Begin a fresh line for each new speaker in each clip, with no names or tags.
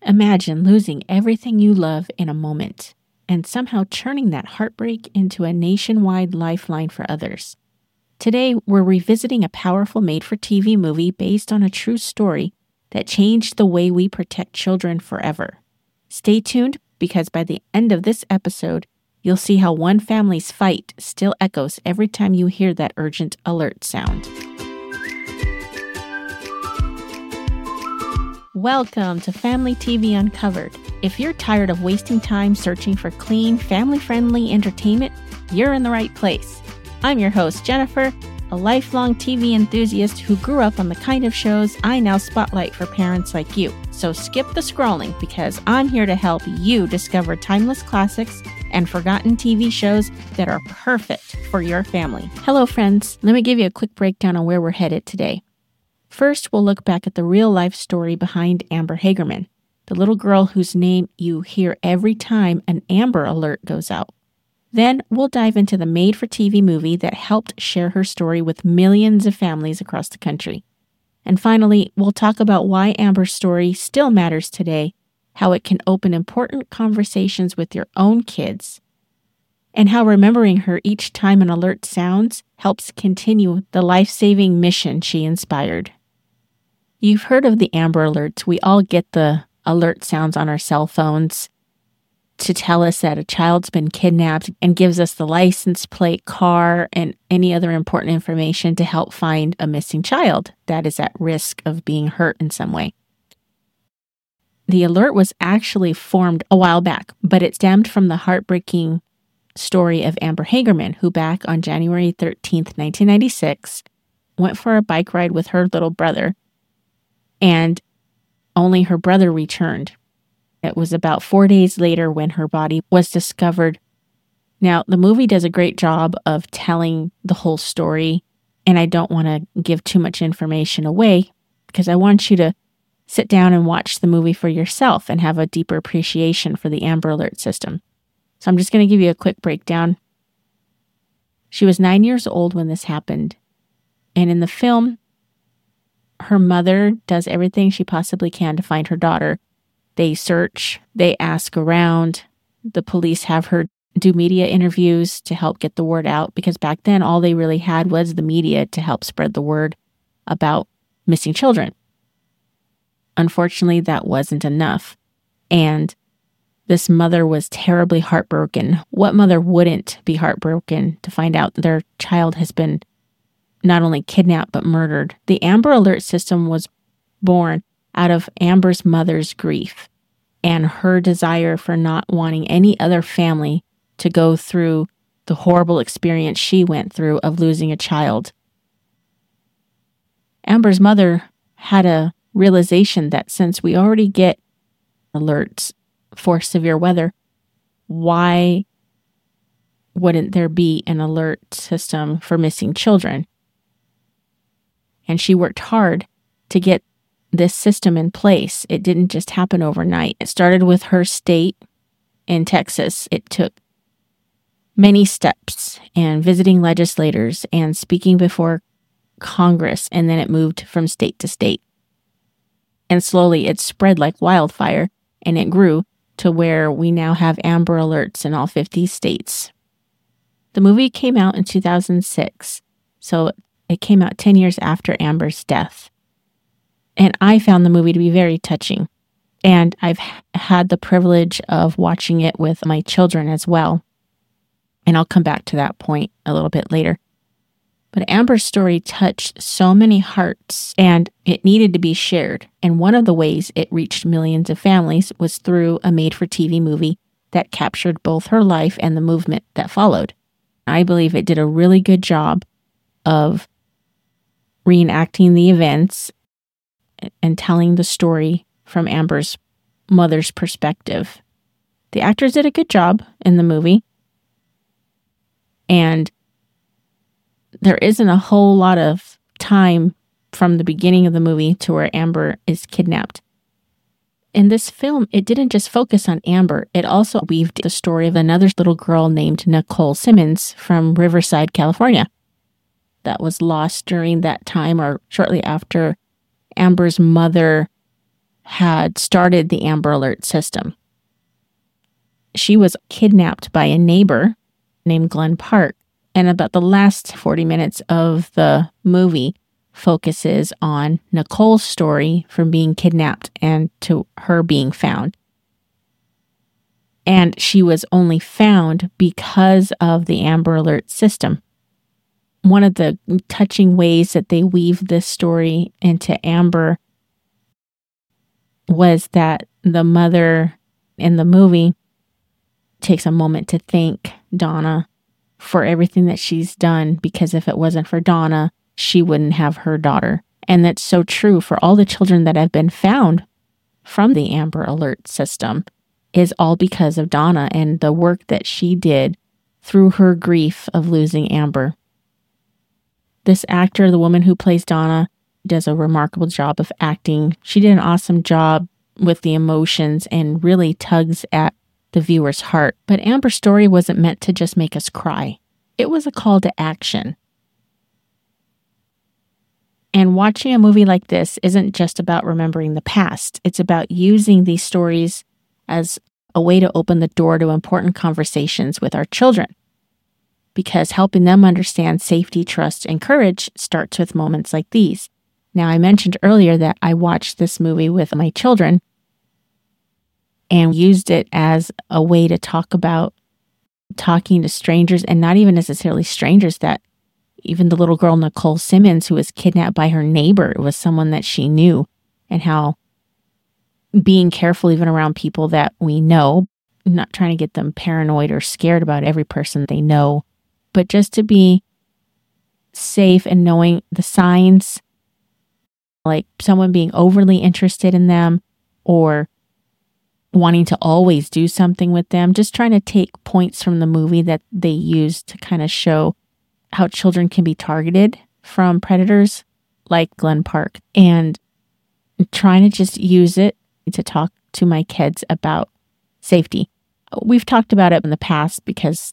Imagine losing everything you love in a moment and somehow turning that heartbreak into a nationwide lifeline for others. Today, we're revisiting a powerful made-for-TV movie based on a true story that changed the way we protect children forever. Stay tuned, because by the end of this episode, you'll see how one family's fight still echoes every time you hear that urgent alert sound. Welcome to Family TV Uncovered. If you're tired of wasting time searching for clean, family-friendly entertainment, you're in the right place. I'm your host, Jennifer, a lifelong TV enthusiast who grew up on the kind of shows I now spotlight for parents like you. So skip the scrolling, because I'm here to help you discover timeless classics and forgotten TV shows that are perfect for your family. Hello, friends. Let me give you a quick breakdown on where we're headed today. First, we'll look back at the real-life story behind Amber Hagerman, the little girl whose name you hear every time an Amber Alert goes out. Then, we'll dive into the made-for-TV movie that helped share her story with millions of families across the country. And finally, we'll talk about why Amber's story still matters today, how it can open important conversations with your own kids, and how remembering her each time an alert sounds helps continue the life-saving mission she inspired. You've heard of the Amber Alerts. We all get the alert sounds on our cell phones to tell us that a child's been kidnapped, and gives us the license plate, car, and any other important information to help find a missing child that is at risk of being hurt in some way. The alert was actually formed a while back, but it stemmed from the heartbreaking story of Amber Hagerman, who back on January 13th, 1996, went for a bike ride with her little brother, and only her brother returned. It was about 4 days later when her body was discovered. Now, the movie does a great job of telling the whole story, and I don't want to give too much information away because I want you to sit down and watch the movie for yourself and have a deeper appreciation for the Amber Alert system. So I'm just going to give you a quick breakdown. She was 9 years old when this happened, and in the film, her mother does everything she possibly can to find her daughter. They search, they ask around, the police have her do media interviews to help get the word out, because back then all they really had was the media to help spread the word about missing children. Unfortunately, that wasn't enough, and this mother was terribly heartbroken. What mother wouldn't be heartbroken to find out their child has been not only kidnapped but murdered? The Amber Alert system was born out of Amber's mother's grief and her desire for not wanting any other family to go through the horrible experience she went through of losing a child. Amber's mother had a realization that since we already get alerts for severe weather, why wouldn't there be an alert system for missing children? And she worked hard to get this system in place. It didn't just happen overnight. It started with her state in Texas. It took many steps and visiting legislators and speaking before Congress, and then it moved from state to state. And slowly it spread like wildfire, and it grew to where we now have Amber Alerts in all 50 states. The movie came out in 2006, so it came out 10 years after Amber's death. And I found the movie to be very touching. And I've had the privilege of watching it with my children as well. And I'll come back to that point a little bit later. But Amber's story touched so many hearts, and it needed to be shared. And one of the ways it reached millions of families was through a made-for-TV movie that captured both her life and the movement that followed. I believe it did a really good job of reenacting the events and telling the story from Amber's mother's perspective. The actors did a good job in the movie, and there isn't a whole lot of time from the beginning of the movie to where Amber is kidnapped. In this film, it didn't just focus on Amber. It also weaved the story of another little girl named Nicole Simmons from Riverside, California, that was lost during that time or shortly after Amber's mother had started the Amber Alert system. She was kidnapped by a neighbor named Glenn Park. And about the last 40 minutes of the movie focuses on Nicole's story from being kidnapped and to her being found. And she was only found because of the Amber Alert system. One of the touching ways that they weave this story into Amber was that the mother in the movie takes a moment to thank Donna for everything that she's done, because if it wasn't for Donna, she wouldn't have her daughter. And that's so true for all the children that have been found from the Amber Alert system is all because of Donna and the work that she did through her grief of losing Amber. This actor, the woman who plays Donna, does a remarkable job of acting. She did an awesome job with the emotions and really tugs at the viewer's heart. But Amber's story wasn't meant to just make us cry. It was a call to action. And watching a movie like this isn't just about remembering the past. It's about using these stories as a way to open the door to important conversations with our children. Because helping them understand safety, trust, and courage starts with moments like these. Now, I mentioned earlier that I watched this movie with my children and used it as a way to talk about talking to strangers, and not even necessarily strangers, that even the little girl, Nicole Simmons, who was kidnapped by her neighbor, was someone that she knew, and how being careful even around people that we know, not trying to get them paranoid or scared about every person they know, but just to be safe and knowing the signs, like someone being overly interested in them or wanting to always do something with them, just trying to take points from the movie that they use to kind of show how children can be targeted from predators like Glenn Park, and trying to just use it to talk to my kids about safety. We've talked about it in the past because,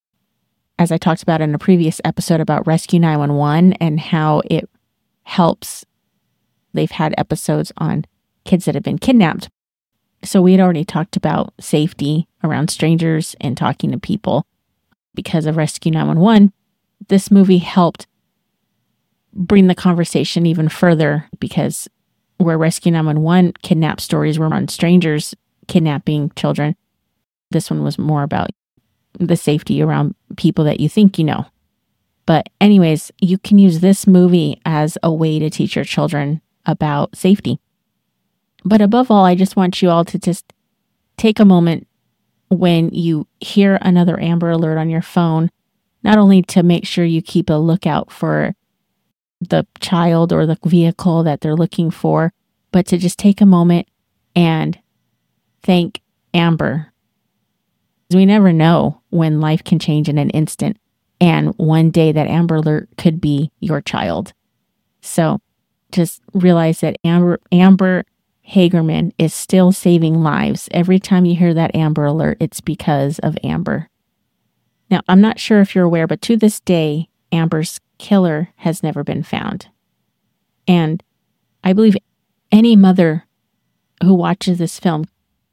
as I talked about in a previous episode about Rescue 911 and how it helps, they've had episodes on kids that have been kidnapped. So we had already talked about safety around strangers and talking to people because of Rescue 911. This movie helped bring the conversation even further, because where Rescue 911 kidnap stories were on strangers kidnapping children, this one was more about the safety around people that you think you know. But anyways, you can use this movie as a way to teach your children about safety. But above all, I just want you all to just take a moment when you hear another Amber Alert on your phone, not only to make sure you keep a lookout for the child or the vehicle that they're looking for, but to just take a moment and thank Amber. Because we never know when life can change in an instant, and one day that Amber Alert could be your child. So just realize that Amber Hagerman is still saving lives. Every time you hear that Amber Alert, it's because of Amber. Now, I'm not sure if you're aware, but to this day, Amber's killer has never been found. And I believe any mother who watches this film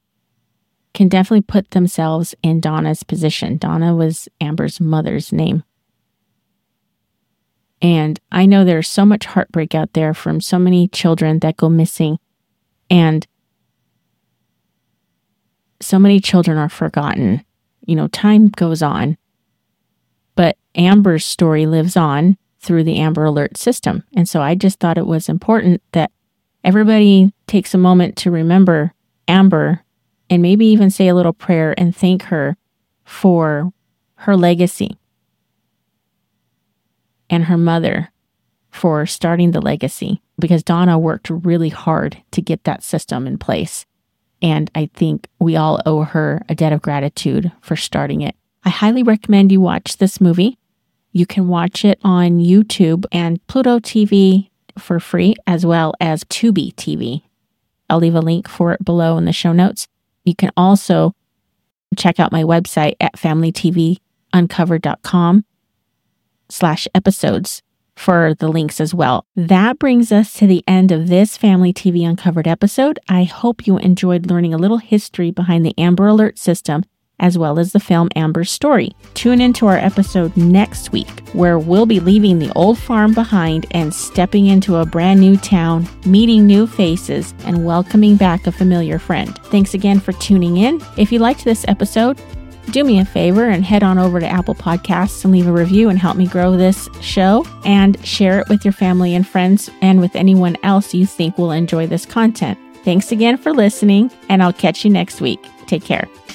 can definitely put themselves in Donna's position. Donna was Amber's mother's name. And I know there's so much heartbreak out there from so many children that go missing. And so many children are forgotten. You know, time goes on. But Amber's story lives on through the Amber Alert system. And so I just thought it was important that everybody takes a moment to remember Amber and maybe even say a little prayer and thank her for her legacy, and her mother for starting the legacy, because Donna worked really hard to get that system in place. And I think we all owe her a debt of gratitude for starting it. I highly recommend you watch this movie. You can watch it on YouTube and Pluto TV for free, as well as Tubi TV. I'll leave a link for it below in the show notes. You can also check out my website at familytvuncovered.com/episodes for the links as well. That brings us to the end of this Family TV Uncovered episode. I hope you enjoyed learning a little history behind the Amber Alert system, as well as the film Amber's Story. Tune into our episode next week, where we'll be leaving the old farm behind and stepping into a brand new town, meeting new faces, and welcoming back a familiar friend. Thanks again for tuning in. If you liked this episode, do me a favor and head on over to Apple Podcasts and leave a review and help me grow this show, and share it with your family and friends and with anyone else you think will enjoy this content. Thanks again for listening, and I'll catch you next week. Take care.